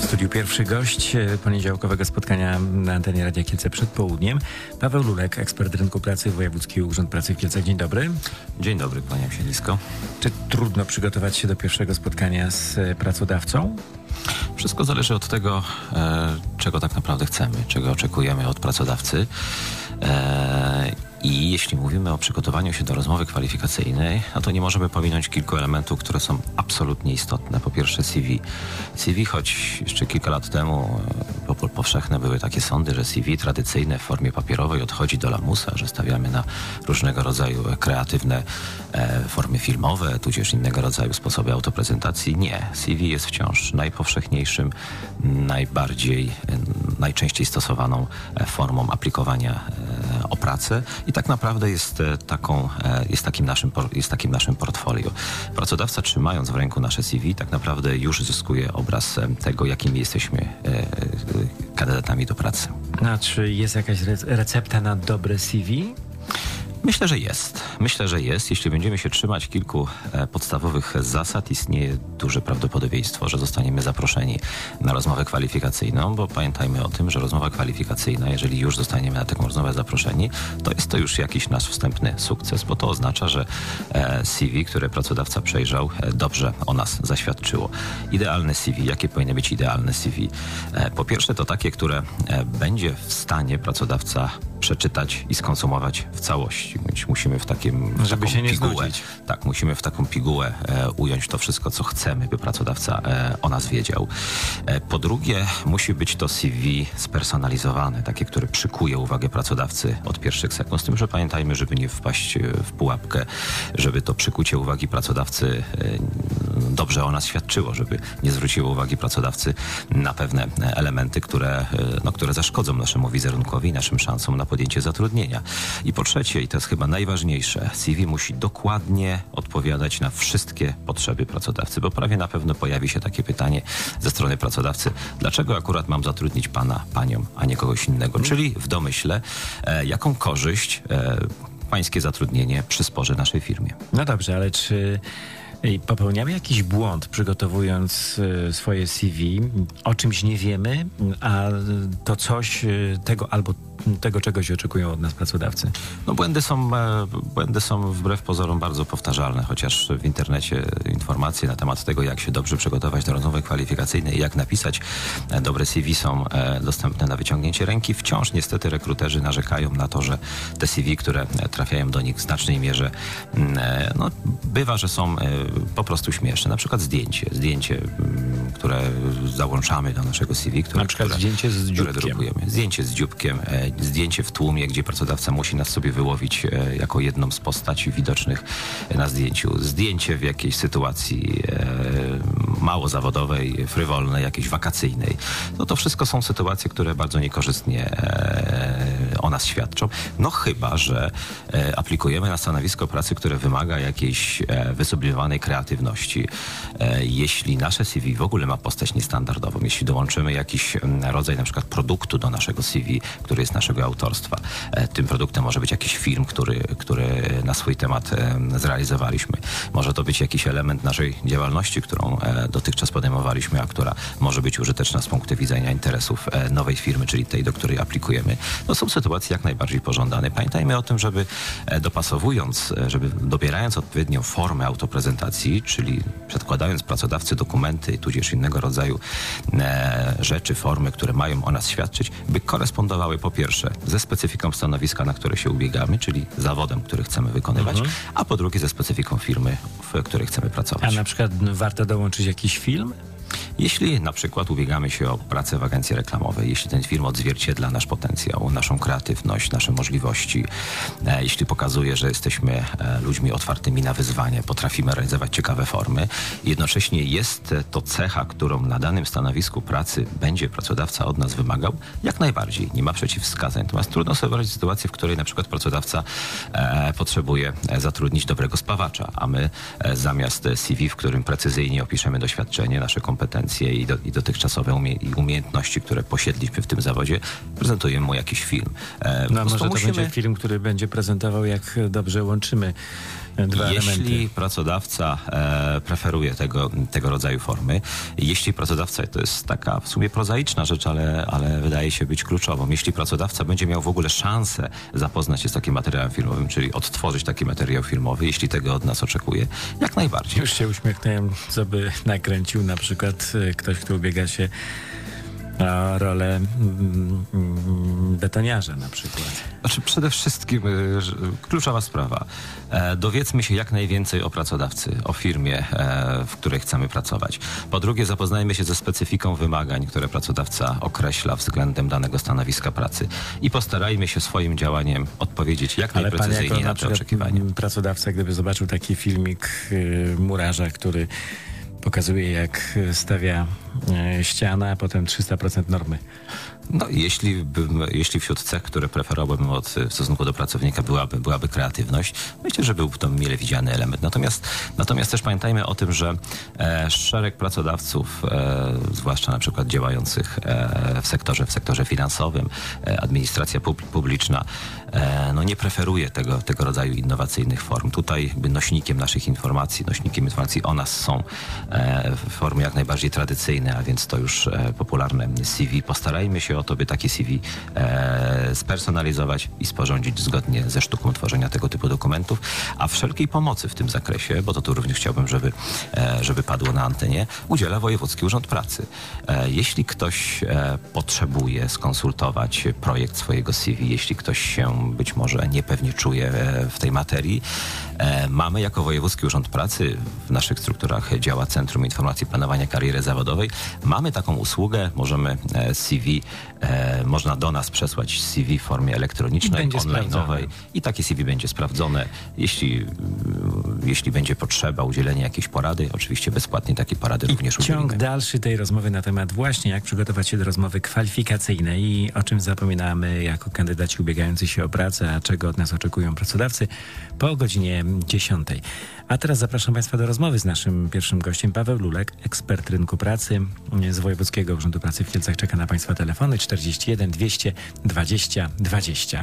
studiu pierwszy gość poniedziałkowego spotkania na antenie Radia Kielce przed południem. Paweł Lulek, ekspert rynku pracy, Wojewódzki Urząd Pracy w Kielcach. Dzień dobry. Dzień dobry, kłaniam się nisko. Czy trudno przygotować się do pierwszego spotkania z pracodawcą? Wszystko zależy od tego, czego tak naprawdę chcemy, czego oczekujemy od pracodawcy. I jeśli mówimy o przygotowaniu się do rozmowy kwalifikacyjnej, no to nie możemy pominąć kilku elementów, które są absolutnie istotne. Po pierwsze CV. CV, choć jeszcze kilka lat temu powszechne były takie sądy, że CV tradycyjne w formie papierowej odchodzi do lamusa, że stawiamy na różnego rodzaju kreatywne formy filmowe, tudzież innego rodzaju sposoby autoprezentacji. Nie. CV jest wciąż najpowszechniejszym, najczęściej stosowaną formą aplikowania o pracę i tak naprawdę jest takim naszym portfolio. Pracodawca, trzymając w ręku nasze CV, tak naprawdę już zyskuje obraz tego, jakimi jesteśmy kandydatami do pracy. A czy jest jakaś recepta na dobre CV? Myślę, że jest. Jeśli będziemy się trzymać kilku podstawowych zasad, istnieje duże prawdopodobieństwo, że zostaniemy zaproszeni na rozmowę kwalifikacyjną, bo pamiętajmy o tym, że rozmowa kwalifikacyjna, jeżeli już zostaniemy na taką rozmowę zaproszeni, to jest to już jakiś nasz wstępny sukces, bo to oznacza, że CV, które pracodawca przejrzał, dobrze o nas zaświadczyło. Idealne CV. Jakie powinny być idealne CV? Po pierwsze to takie, które będzie w stanie pracodawca przeczytać i skonsumować w całości. Musimy w żeby się nie pigułę, znudzić. tak, musimy w taką pigułę ująć to wszystko, co chcemy, by pracodawca o nas wiedział. Po drugie, musi być to CV spersonalizowane, takie, które przykuje uwagę pracodawcy od pierwszych sekund. Z tym, że pamiętajmy, żeby nie wpaść w pułapkę, żeby to przykucie uwagi pracodawcy dobrze o nas świadczyło, żeby nie zwróciło uwagi pracodawcy na pewne elementy, które zaszkodzą naszemu wizerunkowi i naszym szansom na podjęcie zatrudnienia. I po trzecie, i to jest chyba najważniejsze, CV musi dokładnie odpowiadać na wszystkie potrzeby pracodawcy, bo prawie na pewno pojawi się takie pytanie ze strony pracodawcy, dlaczego akurat mam zatrudnić pana, panią, a nie kogoś innego? Czyli w domyśle, jaką korzyść pańskie zatrudnienie przysporzy naszej firmie. No dobrze, ale czy popełniamy jakiś błąd, przygotowując swoje CV, o czymś nie wiemy, a to coś tego czegoś oczekują od nas pracodawcy? No błędy są wbrew pozorom bardzo powtarzalne, chociaż w internecie informacje na temat tego, jak się dobrze przygotować do rozmowy kwalifikacyjnej i jak napisać dobre CV są dostępne na wyciągnięcie ręki. Wciąż niestety rekruterzy narzekają na to, że te CV, które trafiają do nich w znacznej mierze, bywa, że są po prostu śmieszne. Na przykład zdjęcie, które załączamy do naszego CV, zdjęcie z dzióbkiem. Drukujemy. Zdjęcie z dzióbkiem, zdjęcie w tłumie, gdzie pracodawca musi nas sobie wyłowić jako jedną z postaci widocznych na zdjęciu. Zdjęcie w jakiejś sytuacji mało zawodowej, frywolnej, jakiejś wakacyjnej. No to wszystko są sytuacje, które bardzo niekorzystnie o nas świadczą. No chyba, że aplikujemy na stanowisko pracy, które wymaga jakiejś wysublimowanej kreatywności. Jeśli nasze CV w ogóle ma postać niestandardową, jeśli dołączymy jakiś rodzaj na przykład produktu do naszego CV, który jest naszego autorstwa. Tym produktem może być jakiś film, który na swój temat zrealizowaliśmy. Może to być jakiś element naszej działalności, którą dotychczas podejmowaliśmy, a która może być użyteczna z punktu widzenia interesów nowej firmy, czyli tej, do której aplikujemy. No są sytuacje jak najbardziej pożądane. Pamiętajmy o tym, żeby dobierając odpowiednią formę autoprezentacji, czyli przedkładając pracodawcy dokumenty, tudzież innego rodzaju rzeczy, formy, które mają o nas świadczyć, by korespondowały po pierwsze ze specyfiką stanowiska, na które się ubiegamy, czyli zawodem, który chcemy wykonywać, a po drugie ze specyfiką firmy, w której chcemy pracować. A na przykład warto dołączyć jakiś film? Jeśli na przykład ubiegamy się o pracę w agencji reklamowej, jeśli ten film odzwierciedla nasz potencjał, naszą kreatywność, nasze możliwości, jeśli pokazuje, że jesteśmy ludźmi otwartymi na wyzwanie, potrafimy realizować ciekawe formy, jednocześnie jest to cecha, którą na danym stanowisku pracy będzie pracodawca od nas wymagał, jak najbardziej, nie ma przeciwwskazań. Natomiast trudno sobie wyobrazić sytuację, w której na przykład pracodawca potrzebuje zatrudnić dobrego spawacza, a my zamiast CV, w którym precyzyjnie opiszemy doświadczenie, nasze kompetencje i dotychczasowe umiejętności, które posiedliśmy w tym zawodzie, prezentujemy mu jakiś film. No może to będzie film, który będzie prezentował, jak dobrze łączymy Jeśli pracodawca preferuje tego rodzaju formy, jeśli pracodawca, to jest taka w sumie prozaiczna rzecz, ale wydaje się być kluczową, jeśli pracodawca będzie miał w ogóle szansę zapoznać się z takim materiałem filmowym, czyli odtworzyć taki materiał filmowy, jeśli tego od nas oczekuje, jak najbardziej. Już się uśmiechnąłem, co by nakręcił na przykład ktoś, kto ubiega się o rolę betoniarza na przykład. Znaczy przede wszystkim kluczowa sprawa. Dowiedzmy się jak najwięcej o pracodawcy, o firmie, w której chcemy pracować. Po drugie, zapoznajmy się ze specyfiką wymagań, które pracodawca określa względem danego stanowiska pracy i postarajmy się swoim działaniem odpowiedzieć jak najprecyzyjniej na te oczekiwania. Pracodawca, gdyby zobaczył taki filmik murarza, który pokazuje, jak stawia ścianę, a potem 300% normy. No, jeśli wśród cech, które preferowałbym w stosunku do pracownika byłaby kreatywność, myślę, że byłby to mile widziany element. Natomiast też pamiętajmy o tym, że szereg pracodawców, zwłaszcza na przykład działających w sektorze finansowym, administracja publiczna, nie preferuje tego rodzaju innowacyjnych form. Tutaj jakby nośnikiem informacji o nas są formy jak najbardziej tradycyjne, a więc to już popularne CV. Postarajmy się o to, by takie CV spersonalizować i sporządzić zgodnie ze sztuką tworzenia tego typu dokumentów, a wszelkiej pomocy w tym zakresie, bo to tu również chciałbym, żeby padło na antenie, udziela Wojewódzki Urząd Pracy. Jeśli ktoś potrzebuje skonsultować projekt swojego CV, jeśli ktoś się być może niepewnie czuje w tej materii, mamy jako Wojewódzki Urząd Pracy, w naszych strukturach działa Centrum Informacji Planowania Kariery Zawodowej, mamy taką usługę, można do nas przesłać CV w formie elektronicznej, online'owej i takie CV będzie sprawdzone. Jeśli będzie potrzeba udzielenia jakiejś porady, oczywiście bezpłatnie takie porady również udzielimy. Ciąg dalszy tej rozmowy na temat właśnie jak przygotować się do rozmowy kwalifikacyjnej i o czym zapominamy jako kandydaci ubiegający się o pracę, a czego od nas oczekują pracodawcy po godzinie 10. A teraz zapraszam Państwa do rozmowy z naszym pierwszym gościem, Paweł Lulek, ekspert rynku pracy z Wojewódzkiego Urzędu Pracy w Kielcach. Czeka na Państwa telefony 41 220 20 20.